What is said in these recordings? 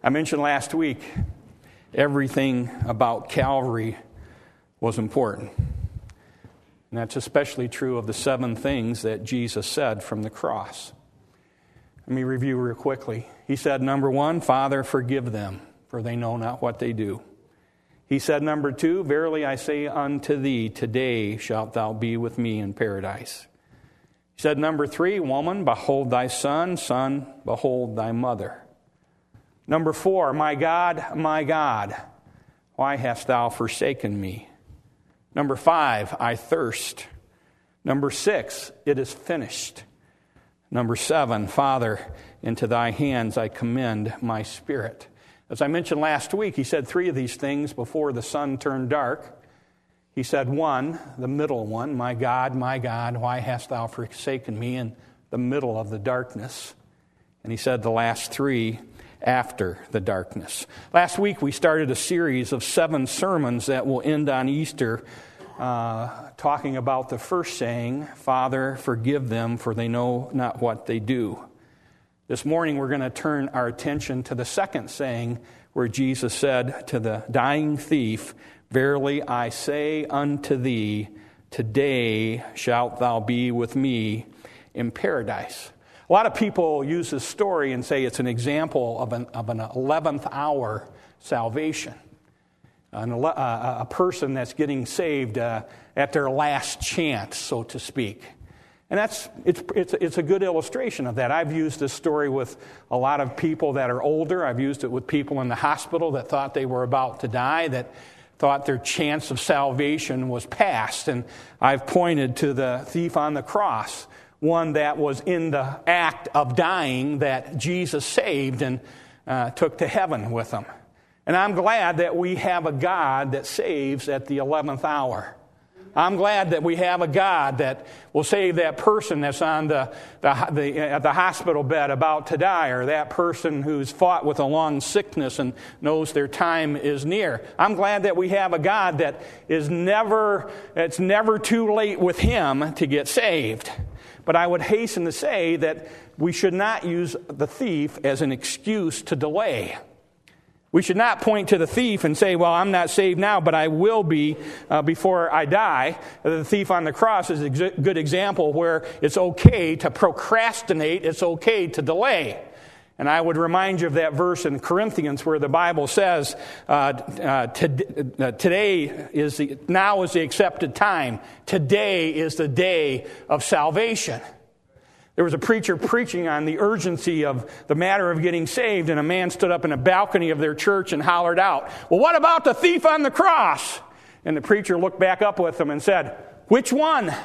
I mentioned last week, everything about Calvary was important. And that's especially true of the 7 things that Jesus said from the cross. Let me review real quickly. He said, number 1, Father, forgive them, for they know not what they do. He said, number 2, verily I say unto thee, today shalt thou be with me in paradise. He said, number 3, woman, behold thy son, son, behold thy mother. Number 4, my God, why hast thou forsaken me? Number 5, I thirst. Number 6, it is finished. Number 7, Father, into thy hands I commend my spirit. As I mentioned last week, he said 3 of these things before the sun turned dark. He said 1, the middle one, my God, why hast thou forsaken me, in the middle of the darkness. And he said the last 3, after the darkness. Last week we started a series of 7 sermons that will end on Easter, talking about the first saying, Father, forgive them, for they know not what they do. This morning we're going to turn our attention to the second saying, where Jesus said to the dying thief, verily I say unto thee, today shalt thou be with me in paradise. A lot of people use this story and say it's an example of an 11th hour salvation. A person that's getting saved at their last chance, so to speak. And it's a good illustration of that. I've used this story with a lot of people that are older. I've used it with people in the hospital that thought they were about to die, that thought their chance of salvation was past. And I've pointed to the thief on the cross, one that was in the act of dying that Jesus saved and took to heaven with him. And I'm glad that we have a God that saves at the 11th hour. I'm glad that we have a God that will save that person that's on the hospital bed about to die, or that person who's fought with a long sickness and knows their time is near. I'm glad that we have a God that it's never too late with him to get saved. But I would hasten to say that we should not use the thief as an excuse to delay. We should not point to the thief and say, well, I'm not saved now, but I will be before I die. The thief on the cross is a good example where it's okay to procrastinate, it's okay to delay. And I would remind you of that verse in Corinthians where the Bible says, now is the accepted time. Today is the day of salvation. There was a preacher preaching on the urgency of the matter of getting saved, and a man stood up in a balcony of their church and hollered out, well, what about the thief on the cross? And the preacher looked back up with him and said, which one?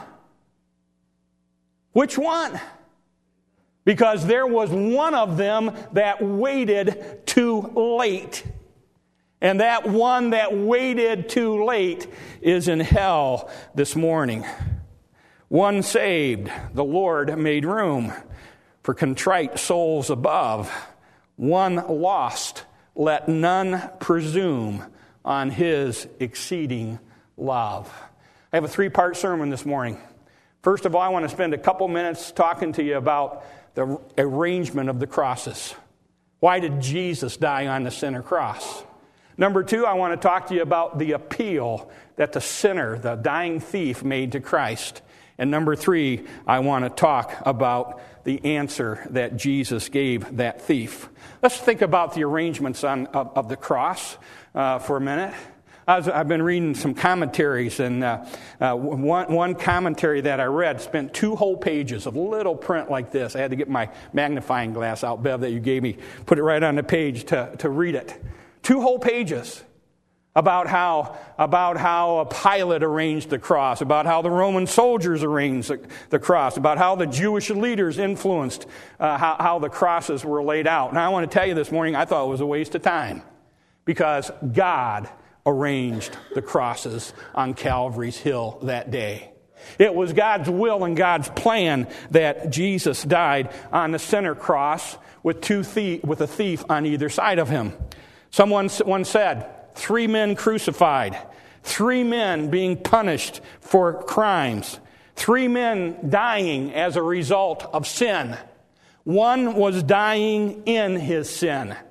Which one? Because there was one of them that waited too late. And that one that waited too late is in hell this morning. One saved, the Lord made room for contrite souls above. One lost, let none presume on his exceeding love. I have a 3-part sermon this morning. First of all, I want to spend a couple minutes talking to you about the arrangement of the crosses. Why did Jesus die on the center cross? Number 2, I want to talk to you about the appeal that the sinner, the dying thief, made to Christ. And number 3, I want to talk about the answer that Jesus gave that thief. Let's think about the arrangements of the cross for a minute. I've been reading some commentaries, and one commentary that I read spent 2 whole pages of little print like this. I had to get my magnifying glass out, Bev, that you gave me, put it right on the page to read it. 2 whole pages. About how Pilate arranged the cross, about how the Roman soldiers arranged the cross, about how the Jewish leaders influenced how the crosses were laid out. And I want to tell you this morning, I thought it was a waste of time, because God arranged the crosses on Calvary's Hill that day. It was God's will and God's plan that Jesus died on the center cross with a thief on either side of him. Someone once said, 3 men crucified, 3 men being punished for crimes, 3 men dying as a result of sin. One was dying in his sin.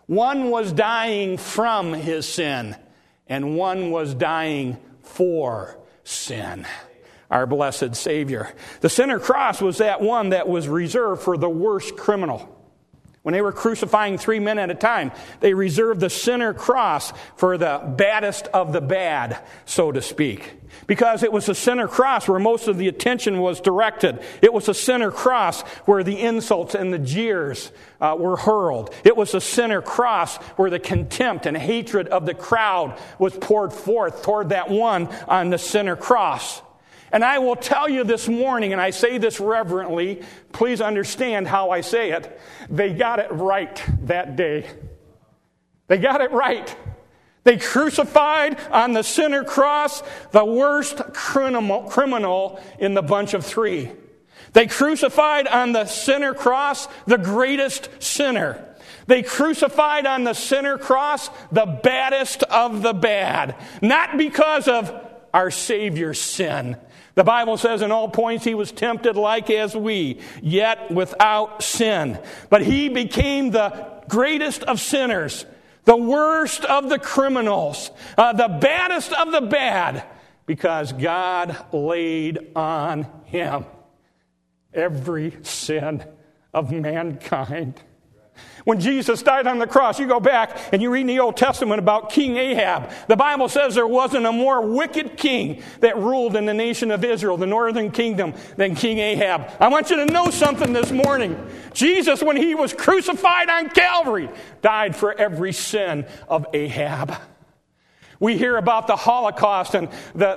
One was dying from his sin, and one was dying for sin. Our blessed Savior. The center cross was that one that was reserved for the worst criminal. When they were crucifying 3 men at a time, they reserved the center cross for the baddest of the bad, so to speak. Because it was the center cross where most of the attention was directed. It was the center cross where the insults and the jeers were hurled. It was the center cross where the contempt and hatred of the crowd was poured forth toward that one on the center cross. And I will tell you this morning, and I say this reverently, please understand how I say it. They got it right that day. They got it right. They crucified on the center cross the worst criminal in the bunch of three. They crucified on the center cross the greatest sinner. They crucified on the center cross the baddest of the bad. Not because of our Savior's sin. The Bible says in all points he was tempted like as we, yet without sin. But he became the greatest of sinners, the worst of the criminals, the baddest of the bad, because God laid on him every sin of mankind. When Jesus died on the cross, you go back and you read in the Old Testament about King Ahab. The Bible says there wasn't a more wicked king that ruled in the nation of Israel, the northern kingdom, than King Ahab. I want you to know something this morning. Jesus, when he was crucified on Calvary, died for every sin of Ahab. We hear about the Holocaust and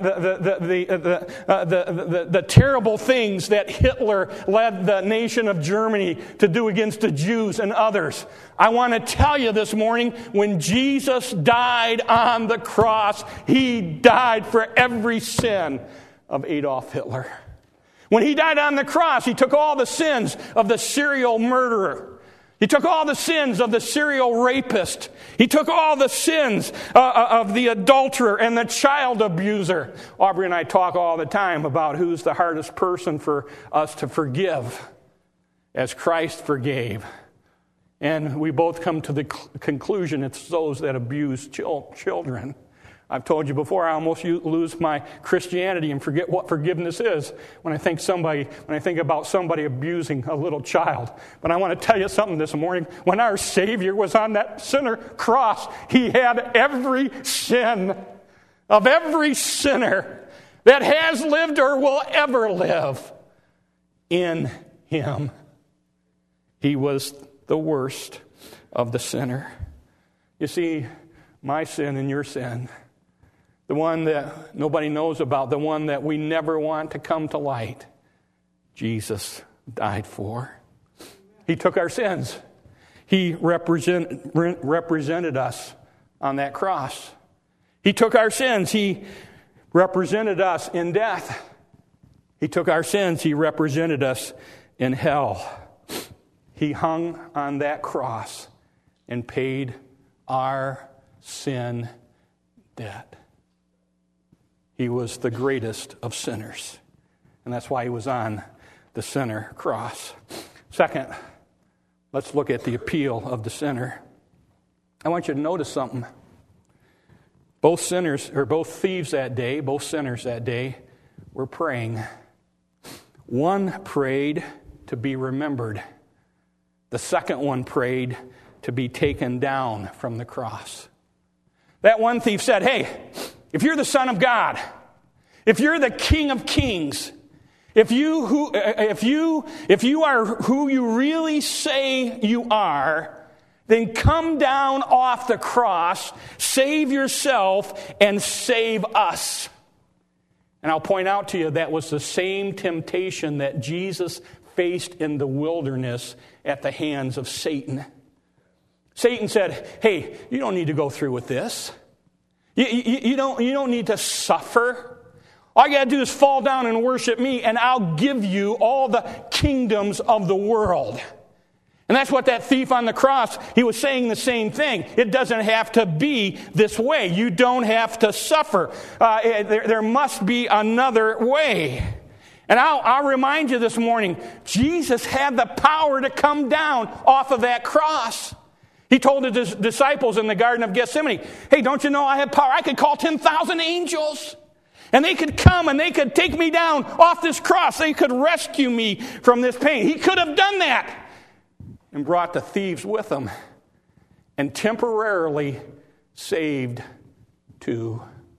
the terrible things that Hitler led the nation of Germany to do against the Jews and others. I want to tell you this morning, when Jesus died on the cross, he died for every sin of Adolf Hitler. When he died on the cross, he took all the sins of the serial murderer. He took all the sins of the serial rapist. He took all the sins of the adulterer and the child abuser. Aubrey and I talk all the time about who's the hardest person for us to forgive, as Christ forgave. And we both come to the conclusion it's those that abuse children. I've told you before, I almost lose my Christianity and forget what forgiveness is when I think about somebody abusing a little child. But I want to tell you something this morning. When our Savior was on that center cross, he had every sin of every sinner that has lived or will ever live in him. He was the worst of the sinner. You see, my sin and your sin, the one that nobody knows about, the one that we never want to come to light, Jesus died for. He took our sins. He represented us on that cross. He took our sins. He represented us in death. He took our sins. He represented us in hell. He hung on that cross and paid our sin debt. He was the greatest of sinners. And that's why he was on the center cross. Second, let's look at the appeal of the sinner. I want you to notice something. Both sinners that day were praying. One prayed to be remembered. The second one prayed to be taken down from the cross. That one thief said, hey, if you're the Son of God, if you're the King of Kings, if you are who you really say you are, then come down off the cross, save yourself, and save us. And I'll point out to you that was the same temptation that Jesus faced in the wilderness at the hands of Satan. Satan said, hey, you don't need to go through with this. You don't need to suffer. All you got to do is fall down and worship me, and I'll give you all the kingdoms of the world. And that's what that thief on the cross, he was saying the same thing. It doesn't have to be this way. You don't have to suffer. There must be another way. And I'll remind you this morning, Jesus had the power to come down off of that cross. He told his disciples in the Garden of Gethsemane, hey, don't you know I have power? I could call 10,000 angels, and they could come and they could take me down off this cross. They could rescue me from this pain. He could have done that and brought the thieves with him and temporarily saved two.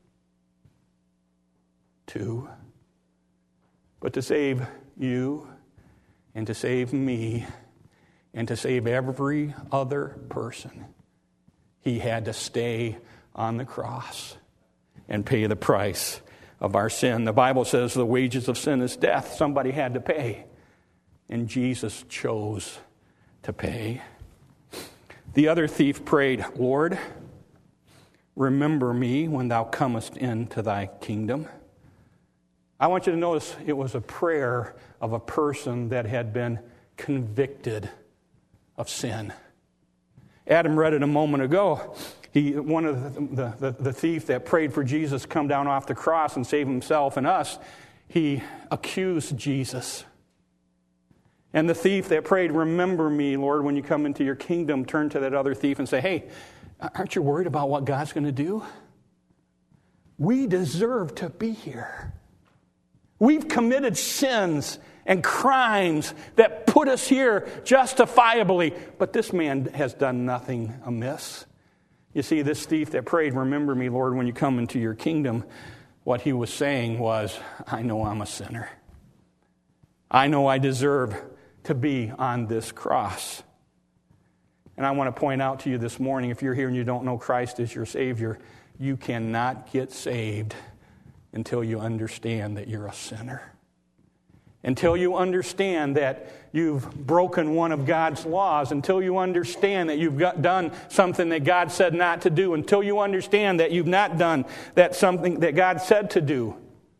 But to save you and to save me and to save every other person, he had to stay on the cross and pay the price of our sin. The Bible says the wages of sin is death. Somebody had to pay, and Jesus chose to pay. The other thief prayed, Lord, remember me when thou comest into thy kingdom. I want you to notice it was a prayer of a person that had been convicted of sin. Adam read it a moment ago. One of the thief that prayed for Jesus to come down off the cross and save himself and us, he accused Jesus. And the thief that prayed, remember me, Lord, when you come into your kingdom, turned to that other thief and say, hey, aren't you worried about what God's going to do? We deserve to be here. We've committed sins and crimes that put us here justifiably, but this man has done nothing amiss. You see, this thief that prayed, remember me, Lord, when you come into your kingdom, what he was saying was, I know I'm a sinner. I know I deserve to be on this cross. And I want to point out to you this morning, if you're here and you don't know Christ as your Savior, you cannot get saved until you understand that you're a sinner. Until you understand that you've broken one of God's laws. Until you understand that you've done something that God said not to do. Until you understand that you've not done something that God said to do.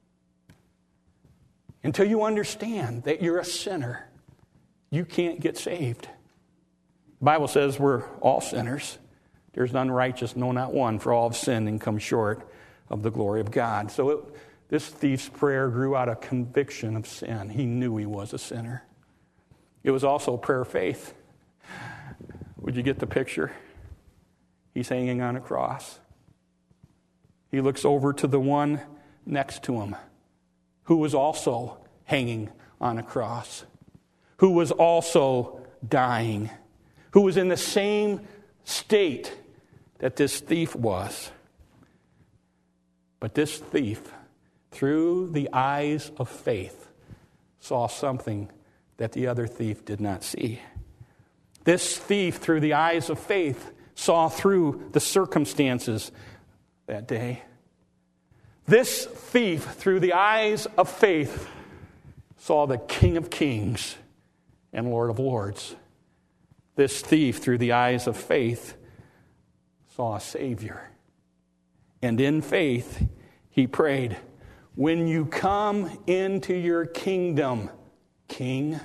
Until you understand that you're a sinner, you can't get saved. The Bible says we're all sinners. There's none righteous, no, not one, for all have sinned and come short of the glory of God. So this thief's prayer grew out of conviction of sin. He knew he was a sinner. It was also a prayer of faith. Would you get the picture? He's hanging on a cross. He looks over to the one next to him, who was also hanging on a cross, who was also dying, who was in the same state that this thief was. But this thief, through the eyes of faith, saw something that the other thief did not see. This thief, through the eyes of faith, saw through the circumstances that day. This thief, through the eyes of faith, saw the King of Kings and Lord of Lords. This thief, through the eyes of faith, saw a Savior. And in faith, he prayed, when you come into your kingdom, King,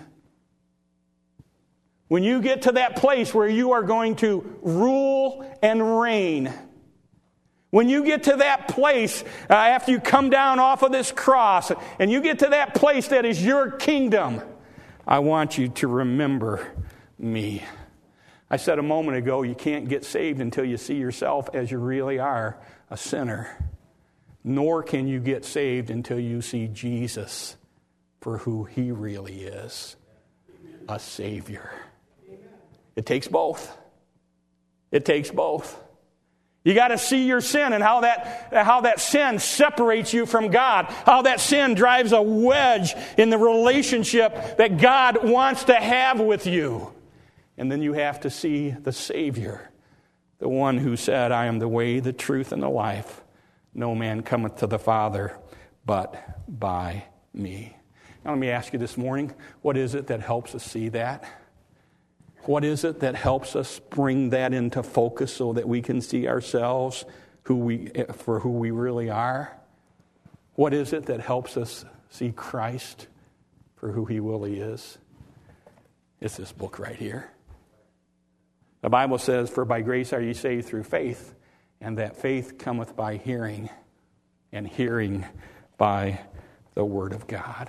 when you get to that place where you are going to rule and reign, when you get to that place after you come down off of this cross, and you get to that place that is your kingdom, I want you to remember me. I said a moment ago, you can't get saved until you see yourself as you really are, a sinner. Nor can you get saved until you see Jesus for who he really is, a Savior. It takes both. It takes both. You got to see your sin and how that sin separates you from God, how that sin drives a wedge in the relationship that God wants to have with you. And then you have to see the Savior, the one who said, I am the way, the truth, and the life. No man cometh to the Father but by me. Now let me ask you this morning, what is it that helps us see that? What is it that helps us bring that into focus so that we can see ourselves for who we really are? What is it that helps us see Christ for who he really is? It's this book right here. The Bible says, for by grace are ye saved through faith, and that faith cometh by hearing, and hearing by the word of God.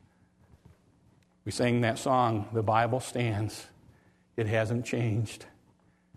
We sang that song, The Bible Stands. It hasn't changed.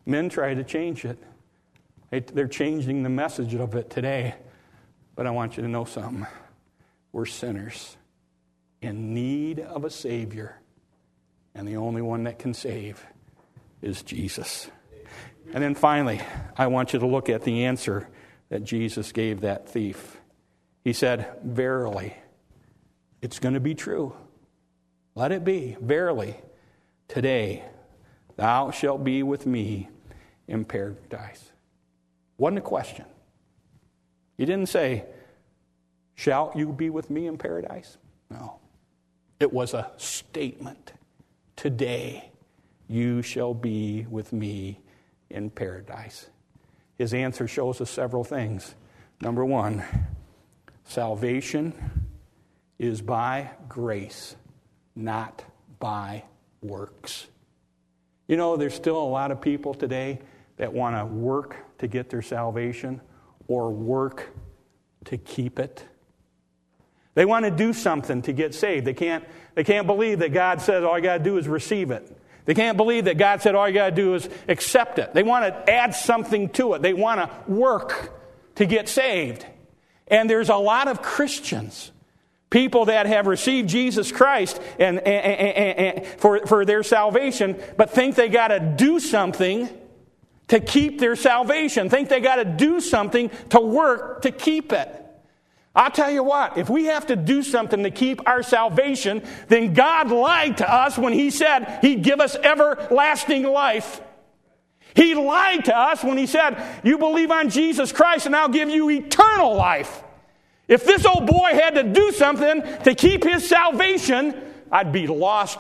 Men try to change it. They're changing the message of it today. But I want you to know something. We're sinners in need of a Savior. And the only one that can save is Jesus. And then finally, I want you to look at the answer that Jesus gave that thief. He said, verily, it's going to be true. Let it be. Verily, today thou shalt be with me in paradise. Wasn't a question. He didn't say, shall you be with me in paradise? No. It was a statement. Today you shall be with me in paradise. His answer shows us several things. Number one, salvation is by grace, not by works. You know, there's still a lot of people today that want to work to get their salvation or work to keep it. They want to do something to get saved. They can't believe that God says all you got to do is receive it. They can't believe that God said all you got to do is accept it. They want to add something to it. They want to work to get saved. And there's a lot of Christians, people that have received Jesus Christ and for their salvation, but think they got to do something to keep their salvation. Think they got to do something to work to keep it. I'll tell you what, if we have to do something to keep our salvation, then God lied to us when He said He'd give us everlasting life. He lied to us when He said, you believe on Jesus Christ and I'll give you eternal life. If this old boy had to do something to keep his salvation, I'd be lost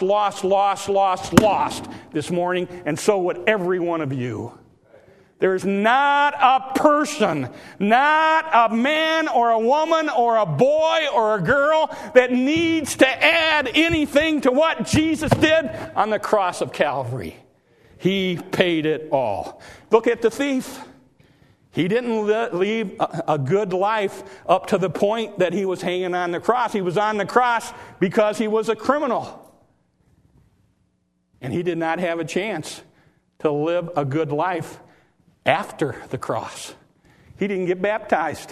this morning, and so would every one of you. There's not a person, not a man or a woman or a boy or a girl that needs to add anything to what Jesus did on the cross of Calvary. He paid it all. Look at the thief. He didn't leave a good life up to the point that he was hanging on the cross. He was on the cross because he was a criminal. And he did not have a chance to live a good life after the cross. He didn't get baptized.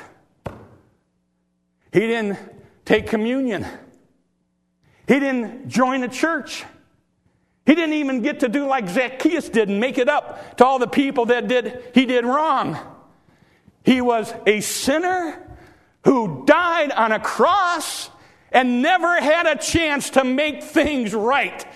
He didn't take communion. He didn't join a church. He didn't even get to do like Zacchaeus did and make it up to all the people that he did wrong. He was a sinner who died on a cross and never had a chance to make things right.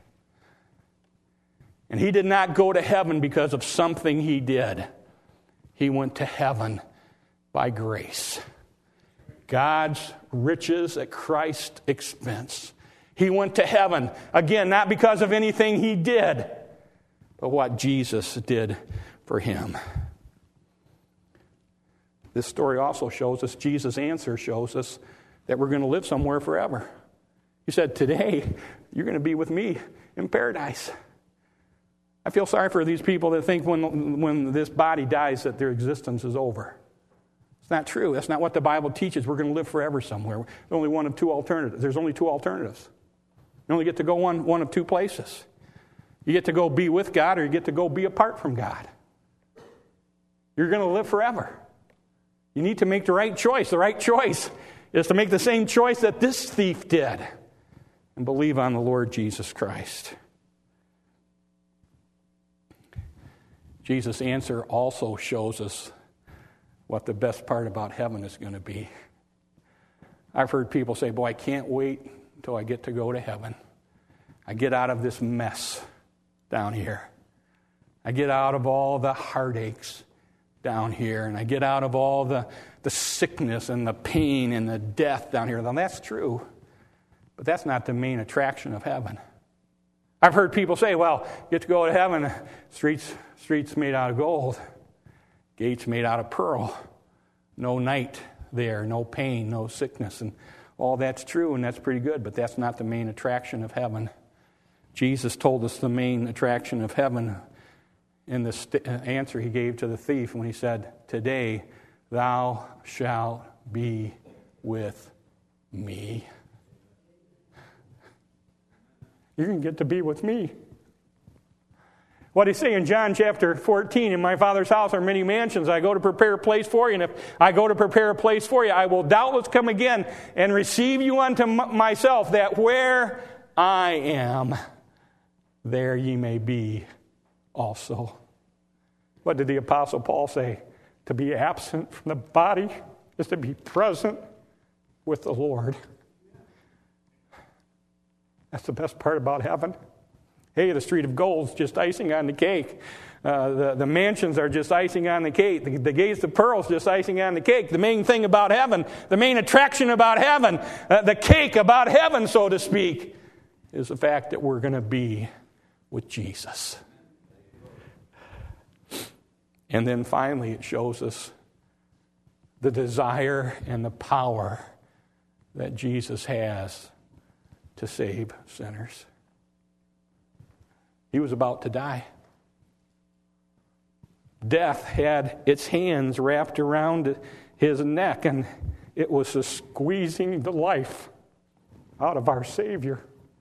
And he did not go to heaven because of something he did. He went to heaven by grace. God's riches at Christ's expense. He went to heaven, again, not because of anything he did, but what Jesus did for him. This story also shows us, Jesus' answer shows us that we're going to live somewhere forever. He said, today, you're going to be with me in paradise. I feel sorry for these people that think when this body dies that their existence is over. It's not true. That's not what the Bible teaches. We're going to live forever somewhere. There's only one of two alternatives. There's only two alternatives. You only get to go one of two places. You get to go be with God, or you get to go be apart from God. You're going to live forever. You need to make the right choice. The right choice is to make the same choice that this thief did and believe on the Lord Jesus Christ. Jesus' answer also shows us what the best part about heaven is going to be. I've heard people say, boy, I can't wait until I get to go to heaven. I get out of this mess down here. I get out of all the heartaches down here, and I get out of all the sickness and the pain and the death down here. Now, that's true, but that's not the main attraction of heaven. I've heard people say, well, you get to go to heaven, streets made out of gold, gates made out of pearl, no night there, no pain, no sickness, and all that's true, and that's pretty good, but that's not the main attraction of heaven. Jesus told us the main attraction of heaven in the answer he gave to the thief when he said, today thou shalt be with me. You're going to get to be with me. What did he say in John chapter 14? In my Father's house are many mansions. I go to prepare a place for you. And if I go to prepare a place for you, I will doubtless come again and receive you unto myself, that where I am, there ye may be also. What did the Apostle Paul say? To be absent from the body is to be present with the Lord. That's the best part about heaven. Hey, the street of gold is just icing on the cake. The mansions are just icing on the cake. The gates of pearls just icing on the cake. The main thing about heaven, the main attraction about heaven, the cake about heaven, so to speak, is the fact that we're going to be with Jesus. And then finally it shows us the desire and the power that Jesus has to save sinners. He was about to die. Death had its hands wrapped around his neck, and it was squeezing the life out of our Savior.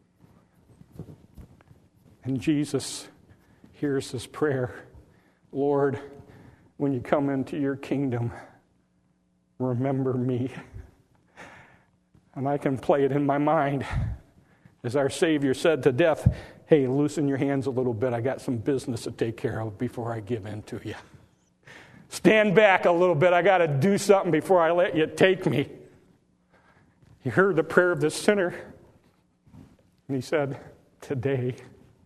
And Jesus hears his prayer. Lord, when you come into your kingdom, remember me. And I can play it in my mind. As our Savior said to death, hey, loosen your hands a little bit. I got some business to take care of before I give in to you. Stand back a little bit. I got to do something before I let you take me. He heard the prayer of the sinner. And he said, today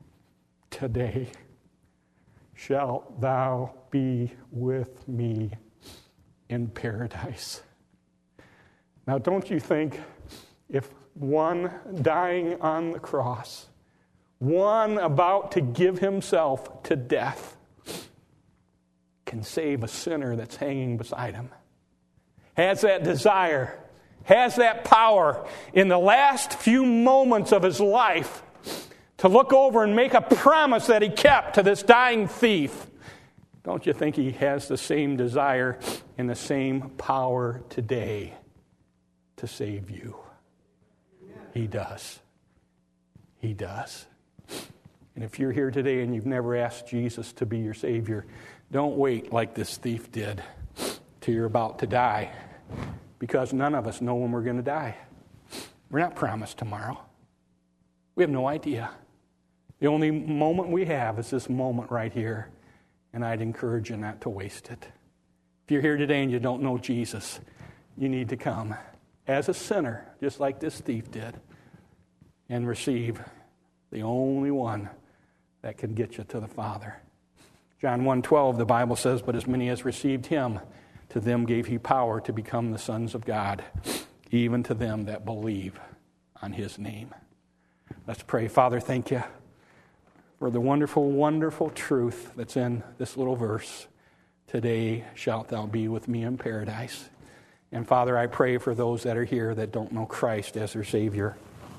shalt thou be with me in paradise. Now, don't you think if one dying on the cross, one about to give himself to death, can save a sinner that's hanging beside him, has that desire, has that power in the last few moments of his life to look over and make a promise that he kept to this dying thief, don't you think he has the same desire and the same power today to save you? He does. He does. And if you're here today and you've never asked Jesus to be your Savior, don't wait like this thief did till you're about to die, because none of us know when we're going to die. We're not promised tomorrow. We have no idea. The only moment we have is this moment right here, and I'd encourage you not to waste it. If you're here today and you don't know Jesus, you need to come as a sinner, just like this thief did, and receive the only one that can get you to the Father. John 1:12, the Bible says, but as many as received him, to them gave he power to become the sons of God, even to them that believe on his name. Let's pray. Father, thank you for the wonderful, wonderful truth that's in this little verse. Today shalt thou be with me in paradise. And Father, I pray for those that are here that don't know Christ as their Savior.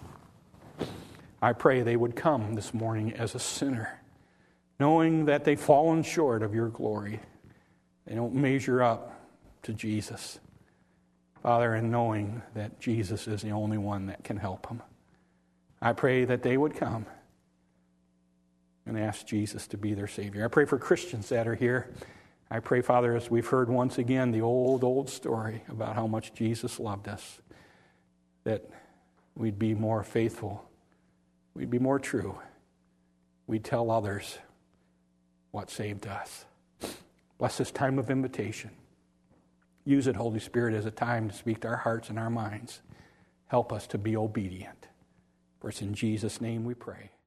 I pray they would come this morning as a sinner, knowing that they've fallen short of your glory. They don't measure up to Jesus. Father, and knowing that Jesus is the only one that can help them. I pray that they would come and ask Jesus to be their Savior. I pray for Christians that are here. I pray, Father, as we've heard once again the old story about how much Jesus loved us, that we'd be more faithful, we'd be more true, we'd tell others what saved us. Bless this time of invitation. Use it, Holy Spirit, as a time to speak to our hearts and our minds. Help us to be obedient. For it's in Jesus' name we pray.